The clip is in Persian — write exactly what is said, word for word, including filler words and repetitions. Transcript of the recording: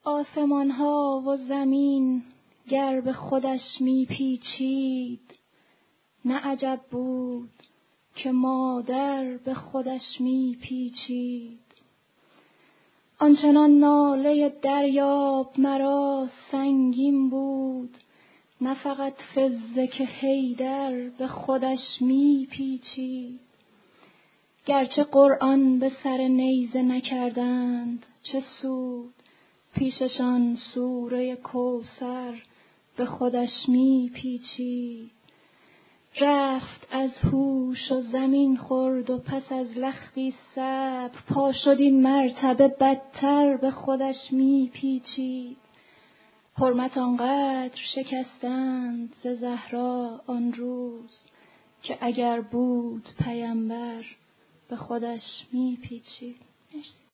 آسمان ها و زمین گر به خودش می پیچید، نه عجب بود که مادر به خودش می پیچید. آنچنان ناله دریاب مرا سنگین بود، نه فقط فزه که حیدر به خودش می پیچید. گرچه قرآن به سر نیزه نکردند چه سود، پیششان سوره کوثر به خودش می پیچید. رفت از هوش و زمین خورد و پس از لختی صبر، پا شد این مرتبه بدتر به خودش می پیچید. حرمت آنقدر شکستند ز زهرا آن روز، که اگر بود پیمبر به خودش می پیچید.